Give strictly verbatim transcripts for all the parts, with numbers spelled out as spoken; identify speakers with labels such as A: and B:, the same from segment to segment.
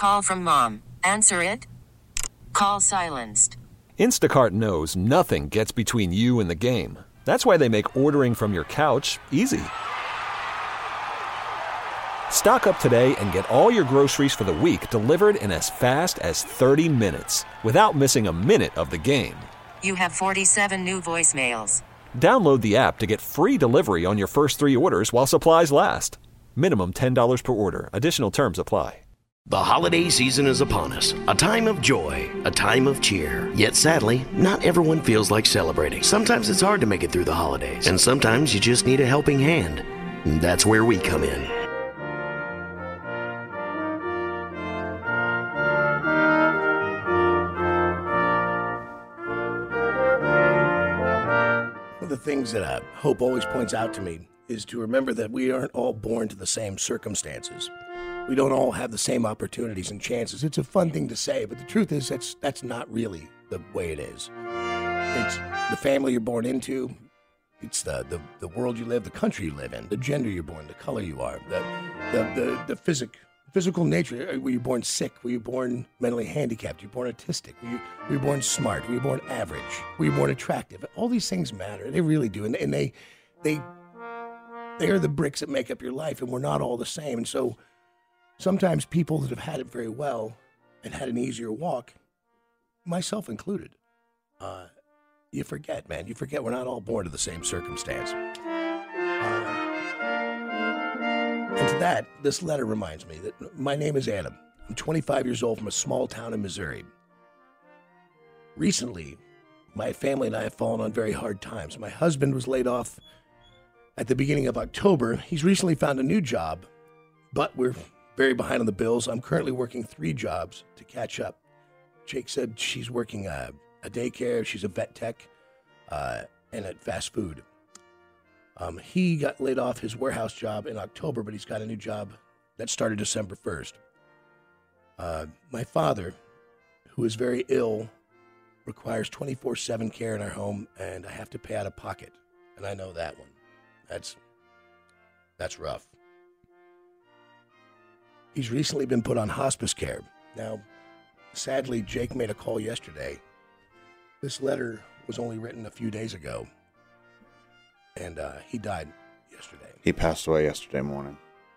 A: Call from mom. Answer it. Call silenced.
B: Instacart knows nothing gets between you and the game. That's why they make ordering from your couch easy. Stock up today and get all your groceries for the week delivered in as fast as thirty minutes without missing a minute of the game.
A: You have forty-seven new voicemails.
B: Download the app to get free delivery on your first three orders while supplies last. Minimum ten dollars per order. Additional terms apply.
C: The holiday season is upon us, a time of joy, a time of cheer. Yet sadly, not everyone feels like celebrating. Sometimes it's hard to make it through the holidays, and sometimes you just need a helping hand. That's where we come in.
D: One of the things that uh, Hope always points out to me is to remember that we aren't all born to the same circumstances. We don't all have the same opportunities and chances. It's a fun thing to say, but the truth is that's that's not really the way it is. It's the family you're born into. It's the, the, the world you live, the country you live in, the gender you're born, the color you are, the the the, the physic, physical nature. Were you born sick? Were you born mentally handicapped? Were you born autistic? Were you, were you born smart? Were you born average? Were you born attractive? All these things matter. They really do, and, and they they they are the bricks that make up your life, and we're not all the same. And so sometimes people that have had it very well and had an easier walk, myself included, uh, you forget, man. You forget we're not all born to the same circumstance. Uh, and to that, this letter reminds me that my name is Adam. I'm twenty-five years old from a small town in Missouri. Recently, my family and I have fallen on very hard times. My husband was laid off at the beginning of October. He's recently found a new job, but we're very behind on the bills. I'm currently working three jobs to catch up. Jake said she's working uh, a daycare, she's a vet tech, uh, and at fast food. Um, he got laid off his warehouse job in October, but he's got a new job that started December first. Uh, my father, who is very ill, requires twenty-four seven care in our home, and I have to pay out of pocket. And I know that one. That's that's rough. He's recently been put on hospice care. Now, sadly, Jake made a call yesterday. This letter was only written a few days ago, and uh, he died yesterday.
E: He passed away yesterday morning.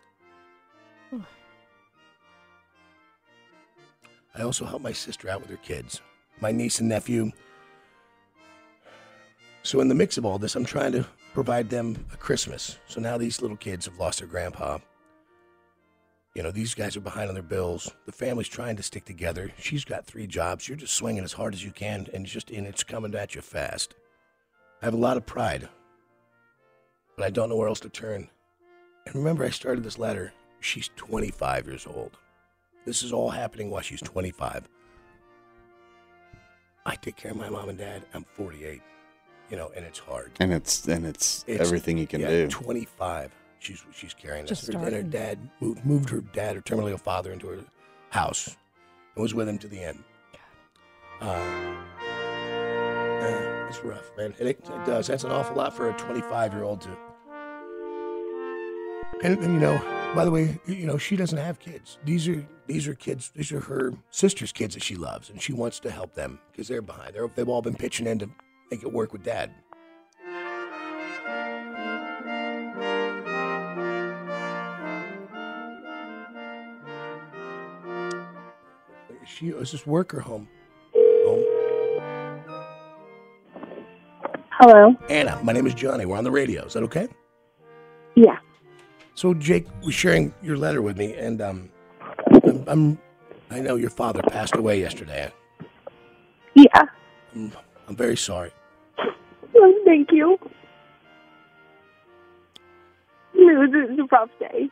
D: I also helped my sister out with her kids, my niece and nephew. So in the mix of all this, I'm trying to provide them a Christmas. So now these little kids have lost their grandpa. You know, these guys are behind on their bills. The family's trying to stick together. She's got three jobs. You're just swinging as hard as you can, and it's just and it's coming at you fast. I have a lot of pride, but I don't know where else to turn. And remember, I started this letter. She's twenty-five years old. This is all happening while she's twenty-five. I take care of my mom and dad. I'm forty-eight, you know, and it's hard.
E: And it's and it's, it's everything you can
D: yeah,
E: do.
D: twenty-five. She's she's carrying
F: Just
D: us. And her dad moved, moved her dad, her terminally ill father, into her house and was with him to the end. Uh, uh, it's rough, man. It, it does. That's an awful lot for a twenty-five-year-old to. And, and you know, by the way, you know, she doesn't have kids. These are these are kids. These are her sister's kids that she loves, and she wants to help them because they're behind. They're, they've all been pitching in to make it work with Dad. Is she is this work or home? Home.
G: Hello.
D: Anna, my name is Johnny. We're on the radio. Is that okay?
G: Yeah.
D: So Jake was sharing your letter with me, and um, I'm, I'm I know your father passed away yesterday.
G: Yeah.
D: I'm, I'm very sorry.
G: Well, thank you. It was, it was a rough day.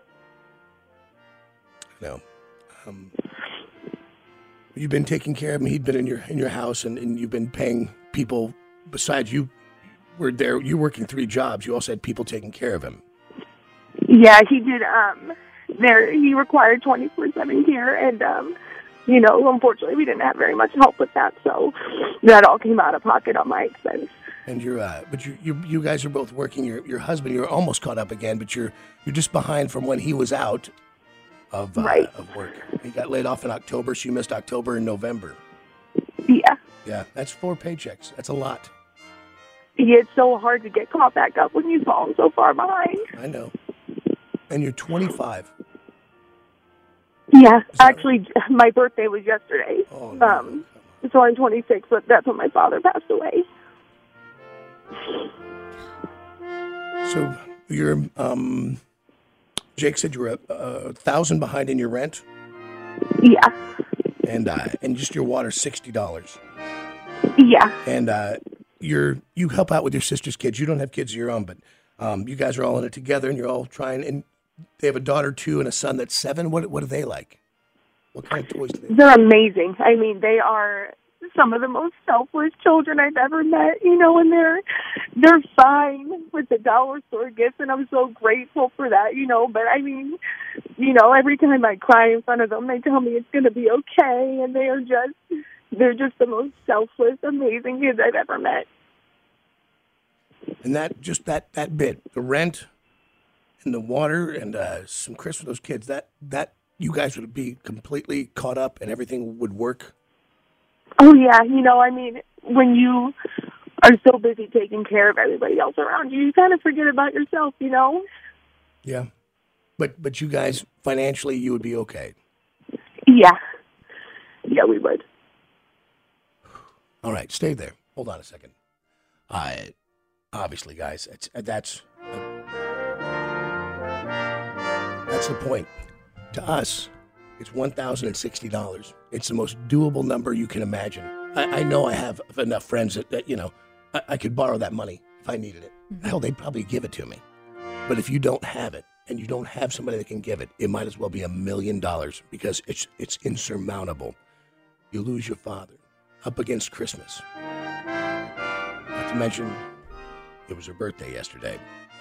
D: No. Um, you've been taking care of him. He'd been in your in your house, and, and you've been paying people besides you. Were there? You working three jobs. You also had people taking care of him.
G: Yeah, he did. Um, there he required twenty-four seven care, and um, you know, unfortunately, we didn't have very much help with that, so that all came out of pocket on my expense.
D: And you're, uh, but you, you, you guys are both working. Your, your husband, you're almost caught up again, but you're, you're just behind from when he was out. of uh,
G: Right.
D: of work. You got laid off in October, so you missed October and November.
G: Yeah.
D: Yeah, that's four paychecks. That's a lot.
G: It's so hard to get caught back up when you've fallen so far behind.
D: I know. And you're twenty-five.
G: Yeah, actually, my birthday was yesterday.
D: Oh, no.
G: Um, so I'm twenty-six, but that's when my father passed away.
D: So you're, um, Jake said you were a, a thousand behind in your rent,
G: Yeah.
D: and uh, and just your water sixty dollars.
G: Yeah.
D: And uh, you're you help out with your sister's kids. You don't have kids of your own, but um, you guys are all in it together, and you're all trying. And they have a daughter two and a son that's seven. What what are they like? What kind of toys do they have?
G: They're amazing. I mean, they are some of the most selfless children I've ever met, you know, and they're they're fine with the dollar store gifts, and I'm so grateful for that, you know, but I mean, you know, every time I cry in front of them, they tell me it's going to be okay, and they are just, they're just the most selfless, amazing kids I've ever met.
D: And that just that that bit, the rent and the water and uh, some Christmas for those kids, that that you guys would be completely caught up and everything would work.
G: Oh, yeah. You know, I mean, when you are so busy taking care of everybody else around you, you kind of forget about yourself, you know?
D: Yeah. But but you guys, financially, you would be okay.
G: Yeah. Yeah, we would.
D: All right, stay there. Hold on a second. Uh, obviously, guys, it's, that's, uh, that's the point. To us, it's one thousand sixty dollars. It's the most doable number you can imagine. I, I know I have enough friends that, that you know, I, I could borrow that money if I needed it. Mm-hmm. Hell, they'd probably give it to me. But if you don't have it and you don't have somebody that can give it, it might as well be a million dollars because it's it's insurmountable. You lose your father up against Christmas. Not to mention, it was her birthday yesterday.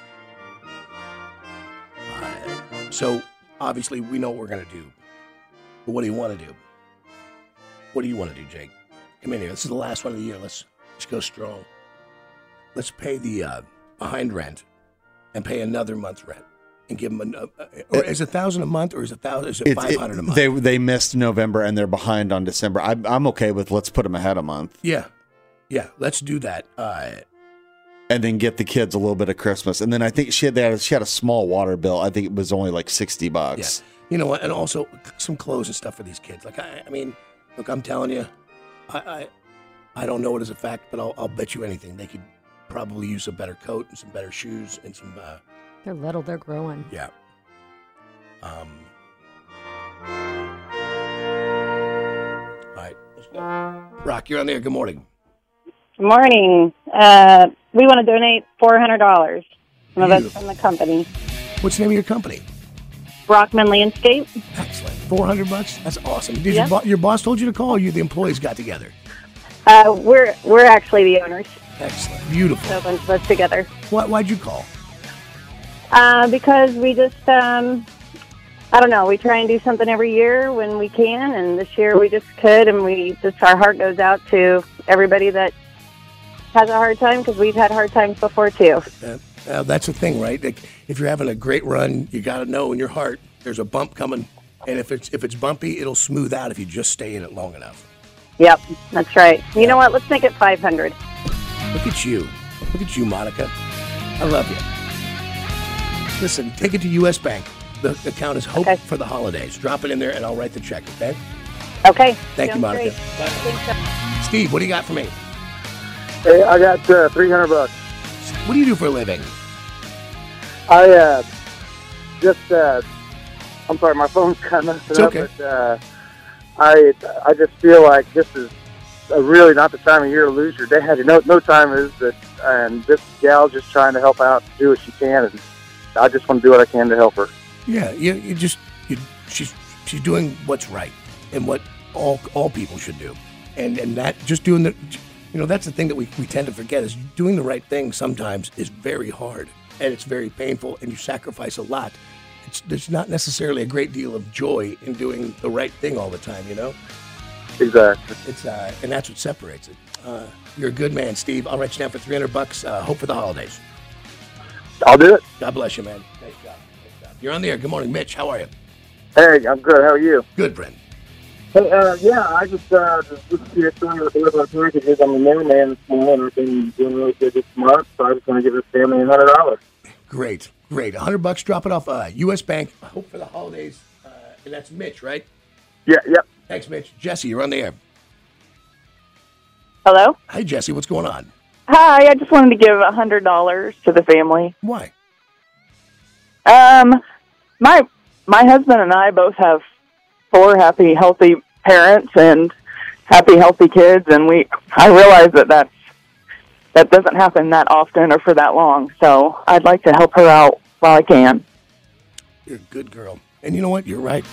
D: Uh, so, obviously, we know what we're going to do. But what do you want to do? What do you want to do, Jake? Come in here. This is the last one of the year. Let's, let's go strong. Let's pay the uh, behind rent and pay another month's rent and give them a, uh, or is it a thousand a month or is it thousand? Is it five hundred a month?
E: They they missed November and they're behind on December. I'm I'm okay with let's put them ahead a month.
D: Yeah, yeah. Let's do that. Uh,
E: and then get the kids a little bit of Christmas. And then I think she had that. She had a small water bill. I think it was only like sixty bucks.
D: Yeah. You know what? And also some clothes and stuff for these kids. Like I, I mean, look, I'm telling you, I, I, I don't know it as a fact, but I'll, I'll bet you anything they could probably use a better coat and some better shoes and some. Uh,
F: They're little. They're growing.
D: Yeah. Um. All right. Let's go. Rock, you're on there. Good morning.
H: Good morning. Uh, we want to donate four hundred dollars. One of us from the company.
D: What's the name of your company?
H: Brockman Landscape.
D: Excellent. four hundred bucks? That's awesome. Did
H: Yep.
D: your, bo- your boss told you to call or you, the employees got together?
H: Uh, we're we're actually the owners.
D: Excellent. Beautiful.
H: So a bunch of us together.
D: Why, why'd you call?
H: Uh, because we just, um, I don't know, we try and do something every year when we can, and this year we just could, and we just, our heart goes out to everybody that has a hard time, because we've had hard times before, too.
D: Uh, uh, that's the thing, right? Like, if you're having a great run, you got to know in your heart there's a bump coming, and if it's if it's bumpy, it'll smooth out if you just stay in it long enough.
H: Yep, that's right. You know what? Let's make it five hundred.
D: Look at you. Look at you, Monica. I love you. Listen, take it to U S Bank. The account is Hope
H: Okay.
D: for the Holidays. Drop it in there, and I'll write the check, okay?
H: Okay.
D: Thank you,
H: Sounds
D: Monica.
H: great. Thanks.
D: Steve, what do you got for me?
I: Hey, I got uh, three hundred bucks.
D: What do you do for a living?
I: I uh, just, uh, I'm sorry, my phone's kind of messing
D: It's
I: up,
D: okay.
I: but uh, I, I just feel like this is uh, really not the time of year to lose your dad. No, no time is, but, and this gal's just trying to help out, do what she can, and I just want to do what I can to help her.
D: Yeah, you, you just you, she's she's doing what's right and what all all people should do, and and that just doing the, you know, that's the thing that we, we tend to forget is doing the right thing sometimes is very hard and it's very painful and you sacrifice a lot. It's there's not necessarily a great deal of joy in doing the right thing all the time, you know.
I: Exactly.
D: It's uh, and that's what separates it. Uh, you're a good man, Steve. I'll write you down for three hundred bucks. Uh, hope for the holidays.
I: I'll do it.
D: God bless you, man. Nice job. Nice job. You're on the air. Good morning, Mitch. How are you?
I: Hey, I'm good. How are you?
D: Good, Brent.
I: Hey, uh, yeah, I just uh, just listened to your story with the our packages. I'm a mailman this morning. I've been doing really good this month, so I just want to give this family a hundred dollars.
D: Great, great. A hundred bucks. Drop it off. Uh, U S Bank. I hope for the holidays. Uh, and that's Mitch, right?
I: Yeah, yep.
D: Thanks, Mitch. Jesse, you're on the air.
G: Hello?
D: Hi, Jesse. What's going on?
G: Hi, I just wanted to give a hundred dollars to the family.
D: Why?
G: Um, my my husband and I both have four happy, healthy parents and happy, healthy kids, and we I realize that that's, that doesn't happen that often or for that long. So I'd like to help her out while I can.
D: You're a good girl, and you know what? You're right.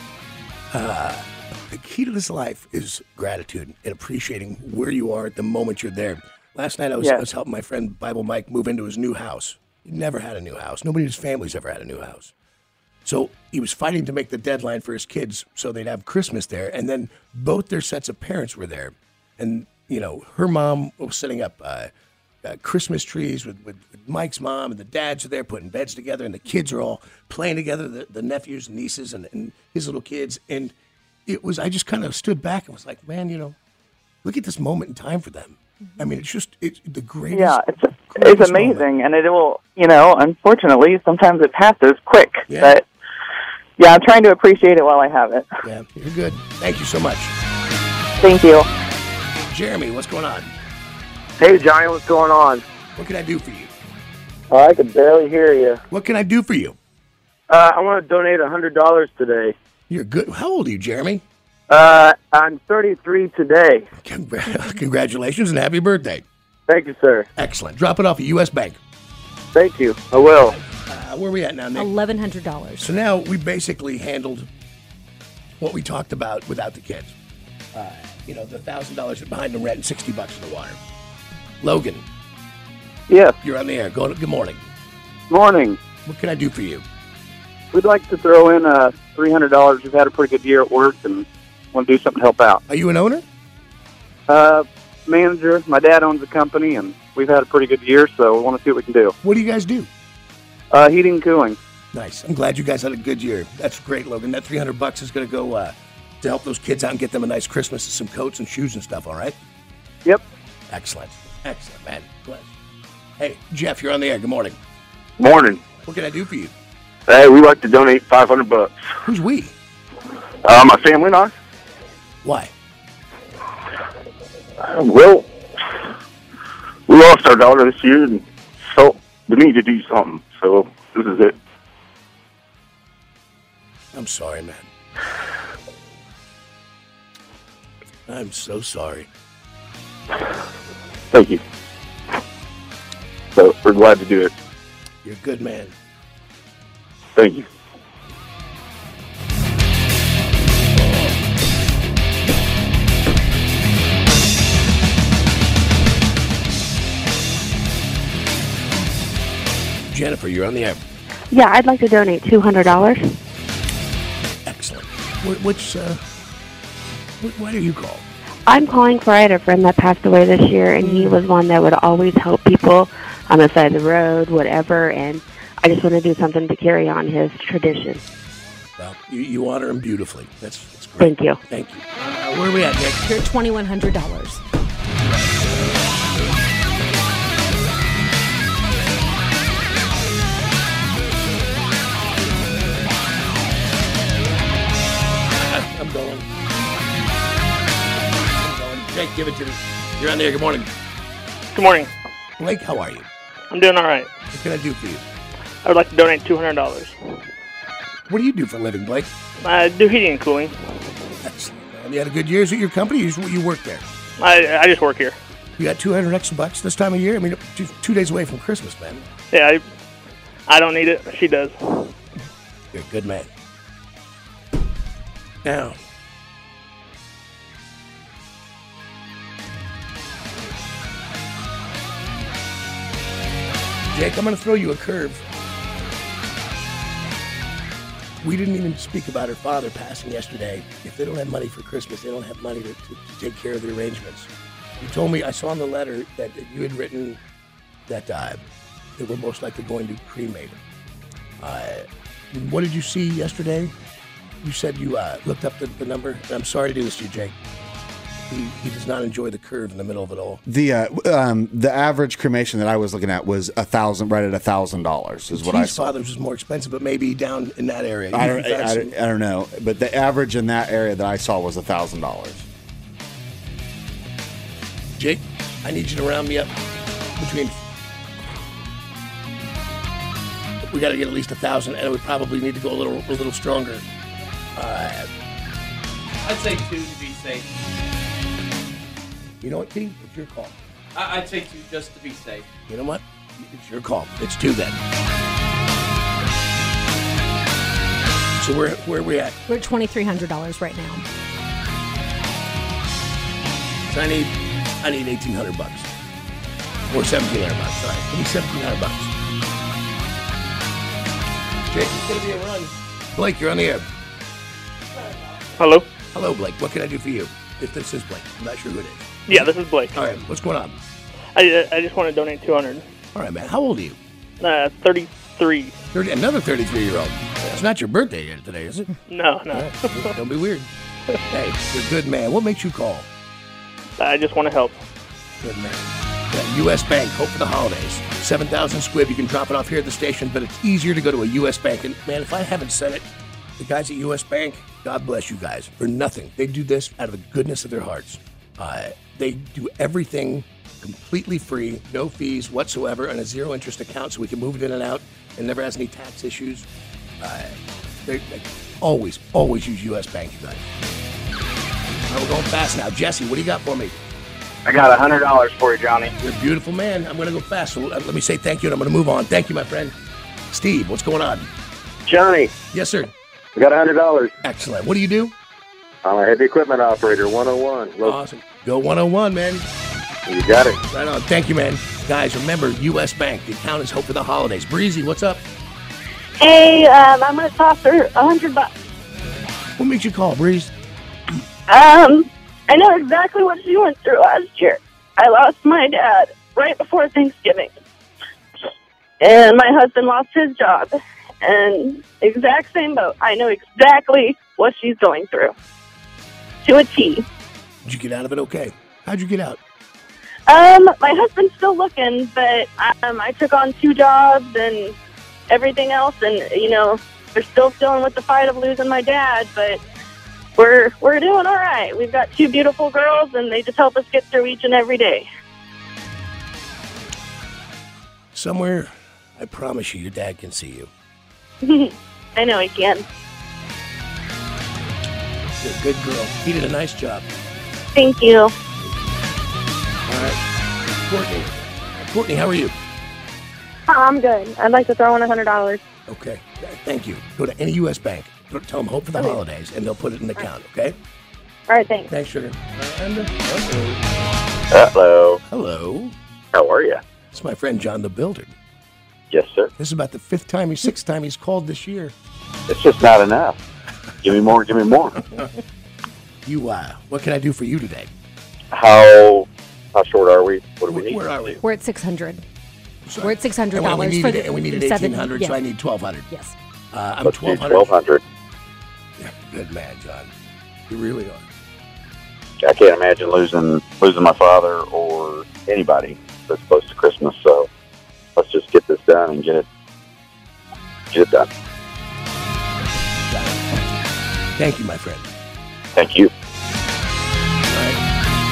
D: Uh, the key to this life is gratitude and appreciating where you are at the moment you're there. Last night I was,
G: Yes.
D: I was helping my friend Bible Mike move into his new house. He never had a new house. Nobody in his family's ever had a new house. So he was fighting to make the deadline for his kids so they'd have Christmas there. And then both their sets of parents were there. And, you know, her mom was setting up uh, uh, Christmas trees with, with, with Mike's mom, and the dads are there putting beds together, and the kids are all playing together, the, the nephews and nieces and, and his little kids. And it was, I just kind of stood back and was like, man, you know, look at this moment in time for them. I mean, it's just it's the greatest.
G: Yeah, it's it's
D: greatest
G: amazing,
D: moment.
G: and it will, you know, unfortunately, sometimes it passes quick.
D: Yeah.
G: But, yeah, I'm trying to appreciate it while I have it.
D: Yeah, you're good. Thank you so much.
G: Thank you.
D: Jeremy, what's going on?
I: Hey, Johnny, what's going on?
D: What can I do for you?
I: Oh, I can barely hear you.
D: What can I do for you?
I: Uh, I want to donate a hundred dollars today.
D: You're good. How old are you, Jeremy?
I: Uh, I'm thirty-three today.
D: Congra- Congratulations and happy birthday.
I: Thank you, sir.
D: Excellent. Drop it off at U S Bank.
I: Thank you. I will.
D: Uh, where are we at now, Nick?
F: eleven hundred dollars.
D: So now we basically handled what we talked about without the kids. Uh, you know, the one thousand dollars behind the rent and sixty bucks in the water. Logan,
I: Yes.
D: you're on the air. Go, good morning.
I: Morning.
D: What can I do for you?
I: We'd like to throw in uh, three hundred dollars. We've had a pretty good year at work and want to do something to help out.
D: Are you an owner?
I: Uh, manager. My dad owns a company, and we've had a pretty good year, so we want to see what we can do.
D: What do you guys do?
I: Uh, heating and cooling.
D: Nice. I'm glad you guys had a good year. That's great, Logan. That three hundred bucks is going to go uh, to help those kids out and get them a nice Christmas and some coats and shoes and stuff, all right?
I: Yep.
D: Excellent. Excellent, man. Bless. Hey, Jeff, you're on the air. Good morning.
J: Morning.
D: What can I do for you?
J: Hey, we like to donate five hundred bucks.
D: Who's we?
J: Uh, my family and I.
D: Why?
J: Uh, well, we lost our daughter this year and felt the need to do something. So this is it.
D: I'm sorry, man. I'm so sorry.
J: Thank you. So we're glad to do it.
D: You're a good man.
J: Thank you.
D: Jennifer, you're on the air.
K: Yeah, I'd like to donate two hundred dollars.
D: Excellent. Wh- Which, uh, wh- why do you call?
K: I'm calling for I had a friend that passed away this year, and he was one that would always help people on the side of the road, whatever, and I just want to do something to carry on his tradition.
D: Well, you, you honor him beautifully. That's, that's great.
K: Thank you.
D: Thank you. Uh, where are we at, Nick?
F: You're twenty-one hundred dollars.
D: I'm going. I'm going. Jake, give it to me. You're on there. Good morning.
L: Good morning.
D: Blake, how are you?
L: I'm doing all right.
D: What can I do for you?
L: I would like to donate two hundred dollars.
D: What do you do for a living, Blake?
L: I do heating and cooling.
D: Excellent, man. You had a good year at your company? You, you work there?
L: I I just work here.
D: You got two hundred extra bucks this time of year? I mean, two, two days away from Christmas, man.
L: Yeah, I, I don't need it. She does.
D: You're a good man. Now, Jake, I'm going to throw you a curve. We didn't even speak about her father passing yesterday. If they don't have money for Christmas, they don't have money to, to, to take care of the arrangements. You told me, I saw in the letter that you had written that uh, they were most likely going to cremate him. Uh, what did you see yesterday? you said you uh, looked up the, the number. I'm sorry to do this to you, Jake. He, he does not enjoy the curve in the middle of it all.
E: The uh, um, the average cremation that I was looking at was a thousand, right at a thousand dollars is what I
D: His
E: saw.
D: father's was more expensive, but maybe down in that area.
E: I don't,
D: You
E: I,
D: found
E: I,
D: some-
E: I don't know, but the average in that area that I saw was a thousand dollars.
D: Jake, I need you to round me up between. We got to get at least a thousand, and we probably need to go a little, a little stronger. Uh,
M: I'd say two to be safe.
D: you know what, T? It's your call.
M: I- I'd say two just to be safe.
D: You know what? It's your call. It's two then. So where where are we at?
F: We're at twenty-three hundred dollars right now.
D: So I need I need eighteen hundred bucks or seventeen hundred bucks. Sorry, give me seventeen hundred bucks. Jake, it's gonna be a run. Blake, you're on the air.
L: Hello?
D: Hello, Blake. What can I do for you? If this is Blake, I'm not sure who it is.
L: Yeah, this is Blake.
D: All right, what's going on?
L: I, I just want to donate two hundred.
D: All right, man. How old are you?
L: Uh, thirty-three.
D: thirty, another thirty-three-year-old. It's not your birthday yet today, is it?
L: No, no.
D: All right, don't be weird. Hey, you're a good man. What makes you call?
L: I just want to help.
D: Good man. Yeah, U S Bank, hope for the holidays. seven thousand squib. You can drop it off here at the station, but it's easier to go to a U S Bank. And, man, if I haven't said it, the guys at U S Bank, God bless you guys, for nothing. They do this out of the goodness of their hearts. Uh, they do everything completely free, no fees whatsoever, and a zero-interest account so we can move it in and out and never has any tax issues. Uh, they, they always, always use U S Bank, you guys. All right, we're going fast now. Jesse, what do you got for me?
I: I got one hundred dollars for you, Johnny.
D: You're a beautiful man. I'm going to go fast, so let me say thank you, and I'm going to move on. Thank you, my friend. Steve, what's going on?
I: Johnny,
D: Yes, sir.
I: I got one hundred dollars.
D: Excellent. What do you do?
I: I'm a heavy equipment operator, one oh one. Look,
D: Awesome. Go one oh one, man.
I: you got it.
D: Right on. Thank you, man. Guys, remember, U S Bank. The account is hope for the holidays. Breezy, what's up?
H: Hey, um, I'm going to toss her a hundred bucks.
D: What makes you call, Breeze?
H: Um, I know exactly what she went through last year. I lost my dad right before Thanksgiving. And my husband lost his job. And exact same boat. I know exactly what she's going through. To a T.
D: Did you get out of it okay? How'd you get out?
H: Um, my husband's still looking, but um, I took on two jobs and everything else. And, you know, we're still dealing with the fight of losing my dad, but we're we're doing all right. We've got two beautiful girls, and they just help us get through each and every day.
D: Somewhere, I promise you, your dad can see you.
H: I know he can.
D: You're a good girl. He did a nice job.
H: Thank you.
D: All right. Courtney. Courtney, how are you?
N: I'm good. I'd like to throw in one hundred dollars.
D: Okay. Thank you. Go to any U S Bank. Tell them hope for the
N: Okay.
D: holidays, and they'll put it in the account, okay?
N: All right, thanks.
D: Thanks, sugar. And, uh,
I: Hello.
D: hello.
I: How are you?
D: It's my friend John the Builder.
I: Yes, sir.
D: This is about the fifth time, or sixth time he's called this year.
I: It's just not enough. Give me more, give me more.
D: You, uh, what can I do for you today?
I: How how short are we? What do we need?
D: Where are we?
F: We're at six hundred.
D: Sorry.
F: We're at six hundred
D: And we-
F: dollars
D: we
F: for
D: needed,
F: the
D: and we needed
F: seven-
D: eighteen hundred, so
F: yeah.
D: I need twelve hundred.
F: Yes.
D: Uh, I'm
I: Let's do
D: twelve hundred.
I: twelve hundred.
D: Good man, John. You really are.
I: I can't imagine losing losing my father or anybody that's close to Christmas. So let's just get this done and get it get it done.
D: Thank you, my friend.
I: Thank you.
D: All right.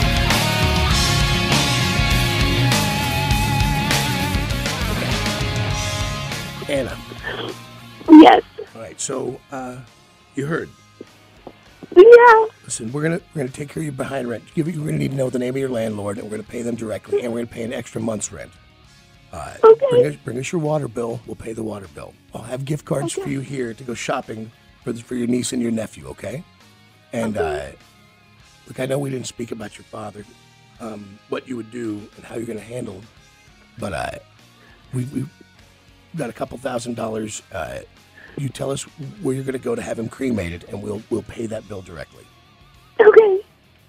D: Anna.
H: Yes.
D: All right, so uh, you heard.
H: Yeah.
D: Listen, we're gonna we're gonna take care of your behind rent. Give you, we're gonna need to know the name of your landlord, and we're gonna pay them directly, and we're gonna pay an extra month's rent. Uh,
H: Okay.
D: Bring us, bring us your water bill. We'll pay the water bill. I'll have gift cards for you here to go shopping for the, for your niece and your nephew. Okay. And uh, look, I know we didn't speak about your father, um, what you would do and how you're gonna handle him, but uh, we we got a couple thousand dollars. Uh, you tell us where you're going to go to have him cremated, and we'll we'll pay that bill directly.
H: Okay.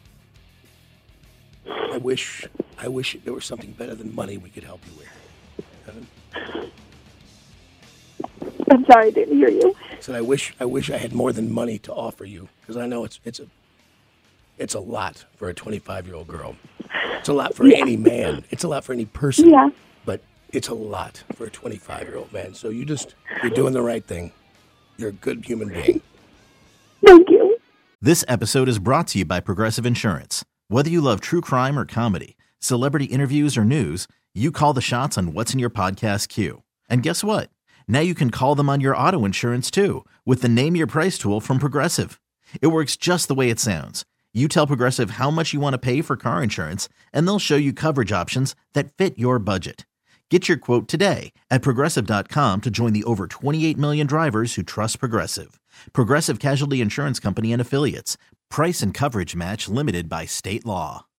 D: I wish I wish there was something better than money we could help you with.
G: I'm sorry, I didn't hear you.
D: I said I wish I wish I had more than money to offer you, because I know it's it's a it's a lot for a twenty-five-year-old girl. It's a lot for
G: Yeah.
D: any man. It's a lot for any person.
G: Yeah.
D: But it's a lot for a twenty-five-year-old man. So you just you're doing the right thing. You're a good human being.
G: Thank you.
O: This episode is brought to you by Progressive Insurance. Whether you love true crime or comedy, celebrity interviews or news, you call the shots on what's in your podcast queue. And guess what? Now you can call them on your auto insurance too with the Name Your Price tool from Progressive. It works just the way it sounds. You tell Progressive how much you want to pay for car insurance, and they'll show you coverage options that fit your budget. Get your quote today at Progressive dot com to join the over twenty-eight million drivers who trust Progressive. Progressive Casualty Insurance Company and Affiliates. Price and coverage match limited by state law.